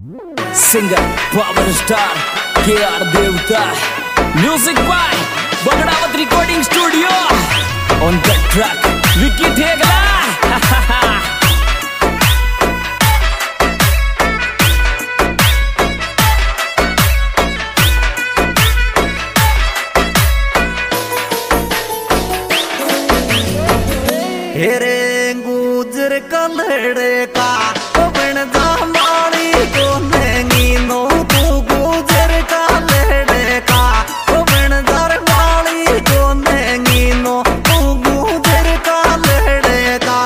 Singer power star KR Devta, music by Bagdawat recording studio, on the track Vicky Thegla. हेरे गुजर कलड़े का बन जा माड़ी को नेंगी नो तू गुजर कलड़े का बन जा माड़ी को नेंगी नो तू गुजर कलड़े का।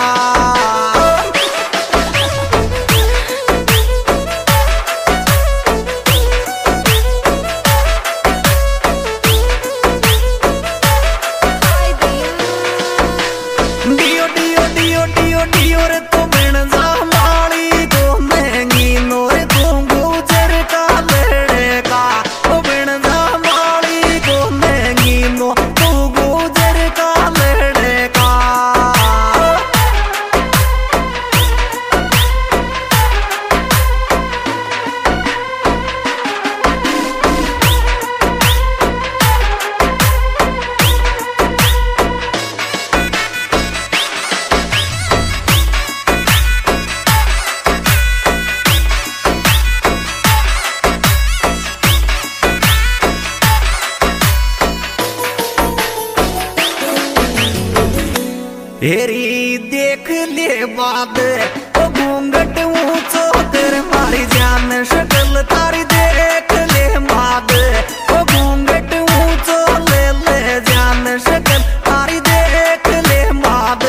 डियो डियो डियो डियो डियो रे तो बिन जा माड़ी को महंगी नो रे तू गुजर का लड़े का ओ बिन जा माड़ी को महंगी नो तू गुजर का लड़े का। हेरी देख ले बाद ओ घूंघट ऊंचो कर मारी जान शक्ल तारी देख ले बाद ओ घूंघट ऊंचो ले ले जान शक्ल तारी देख ले बाद।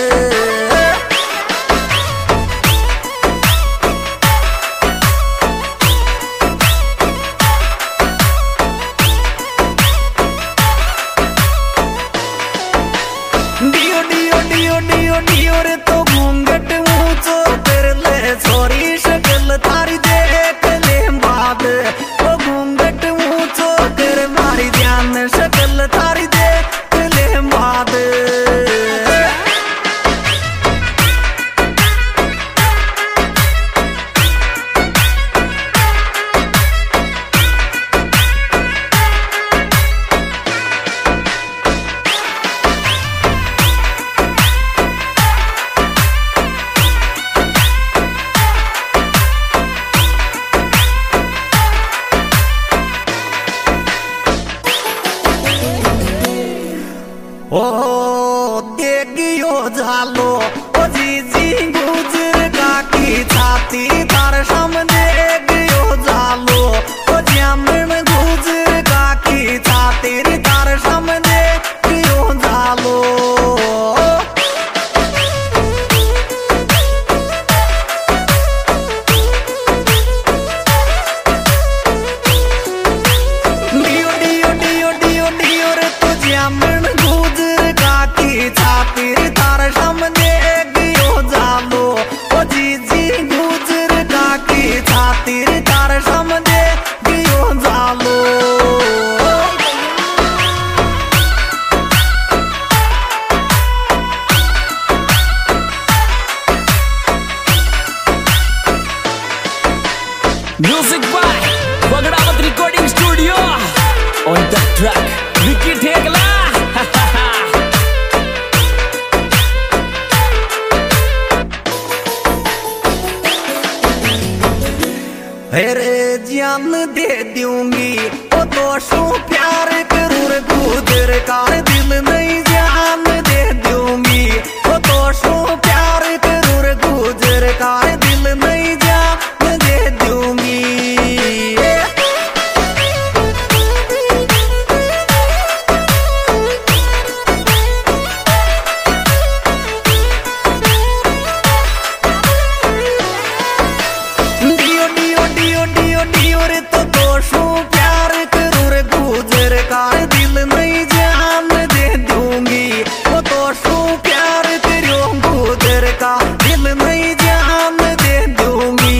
डियो डियो डियो डियो डियो रे तो घूंघट ऊंचो कर ले छोरी शक्ल तारी देख ले बाद ओ घूंघट ऊंचो कर मारी ध्यान शक्ल तारी देख ले बाद। ओ देगियो झालो ओ जीजी गुजर काकी छाती तार सामने गियो झालो ओ जामन गुजर काकी छाती रे तार सामने गियो झालो। डियो डियो डियो डियो डियो रे तो जामन छाती तार सामने गियो झालो ओ जीजी गुजर काकी छाती तार सामने गियो झालो। Music by Bagdawat recording studio, on the track Vicky Thegla. हेरे जान दे दूंगी ओ दोस्तों प्यार करूर गुजर का दिल नहीं जान दे दूंगी ओ दोस्तों प्यार करूर गुजर का दिल नहीं जान दे दूंगी। डियो डियो डियो डियो डियो रे तो दोस्तों प्यार करूर गुजर का दिल नहीं जान दे दूंगी ओ दोस्तों प्यार करो गुजर का दिल नहीं जान दे दूंगी।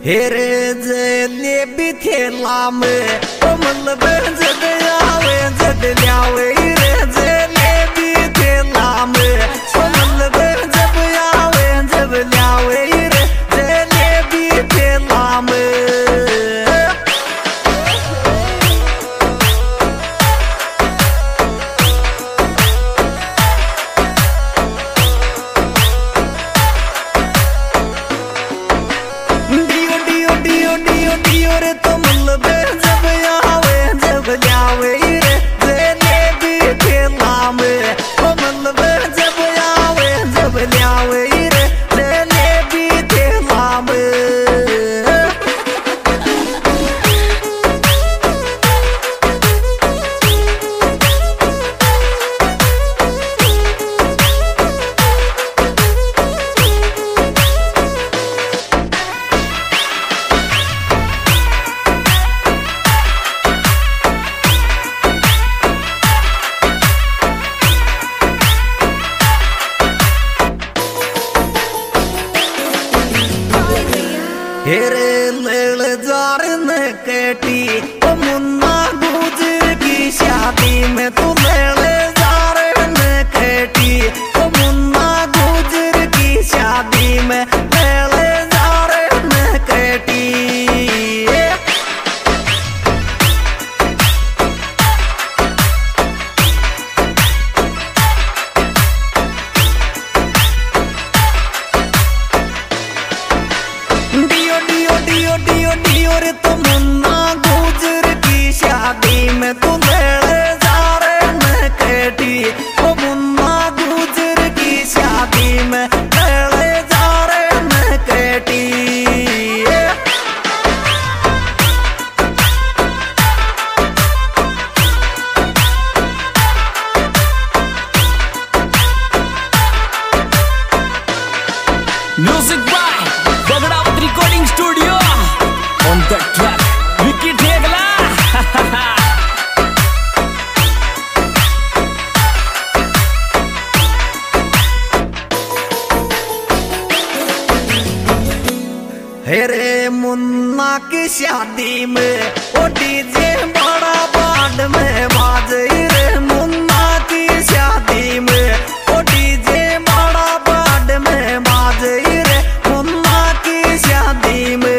हेरे जले भी थेला में ओ मतलब जद आवे जद ल्यावे रे जले भी थेला में ओ मतलब जब आवे जब ल्यावे रे जले भी थेला में। रे तो मतलब जब आवे जब ल्यावे रे जलेबी थेला में ओ मतलब जब आवे जब ल्यावे रे जलेबी थेला में। हेरे लेल जार न केटी ओ मुन्ना गुजर की शादी में तू लेल जार न केटी ओ मुन्ना गुजर की शादी में लेल जार न केटी। रे तो मुन्ना गुजर की शादी में तू लेले जार न केटी ओ मुन्ना गुजर की शादी में लेले जार न केटी। Music by Bagdawat recording studio on the track Vicky Thegla. हेरे मुन्ना की शादी में ओ डीजे बड़ा बैंड में बाजे रे मुन्ना की शादी में ओ डीजे बड़ा बैंड में बाजे रे मुन्ना की शादी में।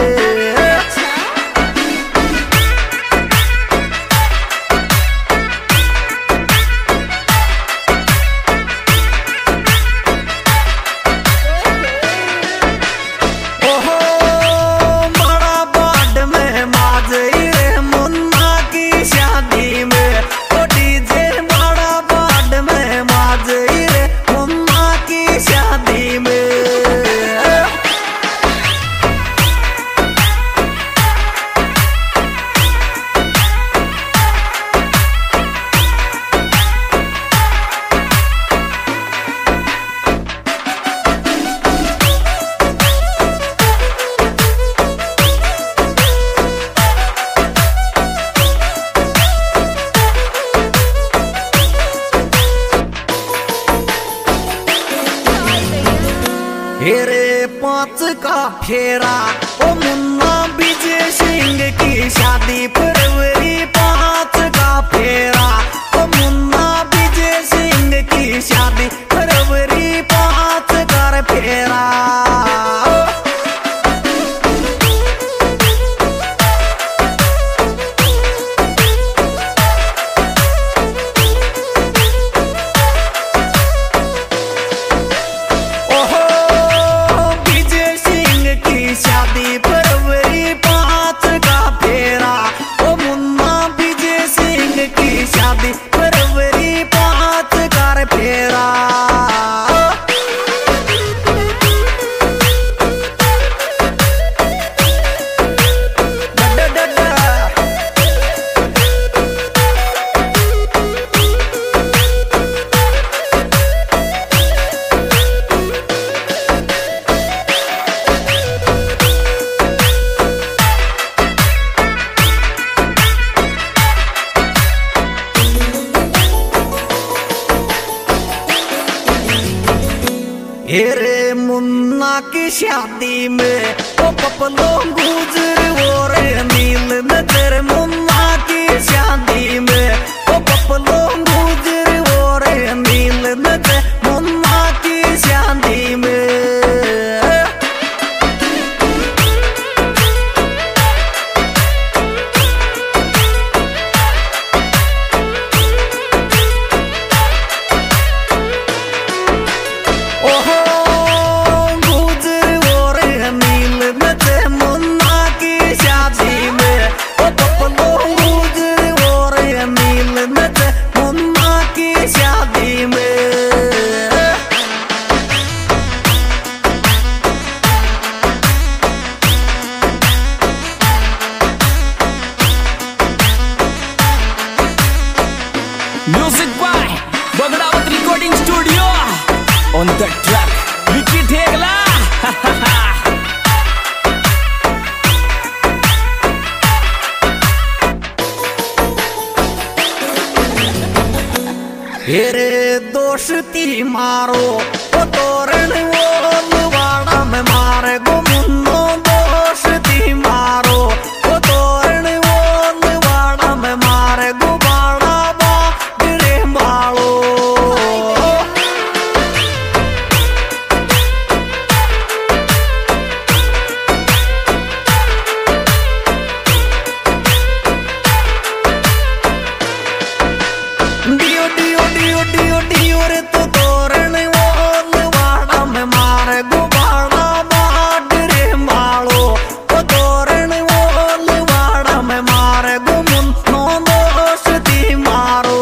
हेरे 5 का फेरा ओ मुन्ना विजय सिंह की शादी फरवरी 5 का फेरा ओ मुन्ना विजय सिंह की शादी फरवरी 5 का फेरा। शादी फरवरी 5 का फेरा ओ मुन्ना विजय सिंह की शादी फरवरी 5 का फेरा। हेरे मुन्ना की शादी में ओ पपलो गुजर और नील नजर मुन्ना की शादी में ओ पपलो गुजर और नील नजर मुन्ना की शादी में। Music by Bagdawat Recording Studio. On the track, Vicky Thegla. हेरे दोस्ती मारो ओ तोरण वाड़ा में मारे गो मुन्नो दोस्ती मारो ओ तोरण वाड़ा में मारे गो बाड़ा बागरे मारो। डियो डियो डियो डियो डियो रे तो तोरण वाड़ा में मारे गो बाड़ा बागरे मारो ओ तोरण वाड़ा में मारे गो मुन्नो दोस्ती मारो।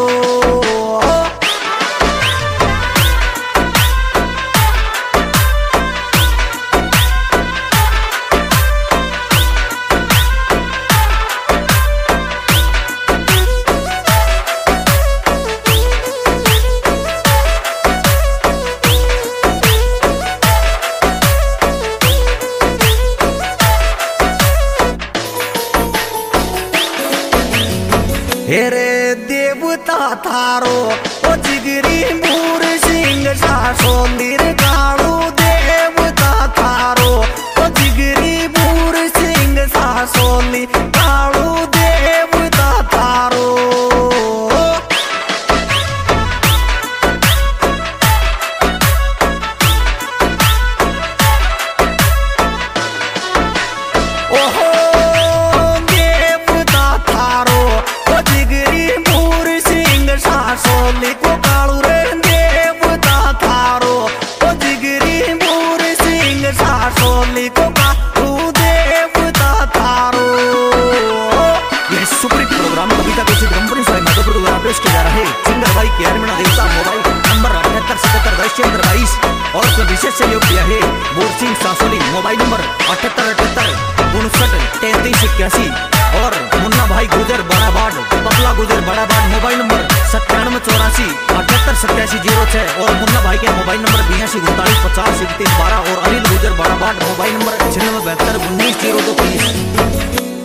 हेरे देवता थारो ओ जिगरी मूर सिंह सासो नीर कालू देवता थारो ओ जिगरी मूर सिंह सासो नी कालू देवता थारो। ओहो देवता थारो सासोली को कालू रे देवता थारो ओ जिगरी मूर सिंह सासोली को कालू देवता थारो। यह सुपरहिट प्रोग्राम कविता के कंपनी से मधुपुर द्वारा पेश किया जा रहा है। सिंगर भाई के अरविंद देवता मोबाइल नंबर 7877 और उसमें विशेष सहयोग किया है बोर सिंह सासोली मोबाइल नंबर 7858 और मुन्ना भाई गुजर बड़ाबाड़ पपला गुजर बड़ाबाड़ मोबाइल नंबर 9784 788706 और मुन्ना भाई के मोबाइल नंबर 82 39 50 31 12 और अनिल गुजर बड़ाबाड़ मोबाइल नंबर 9672 19 02 30।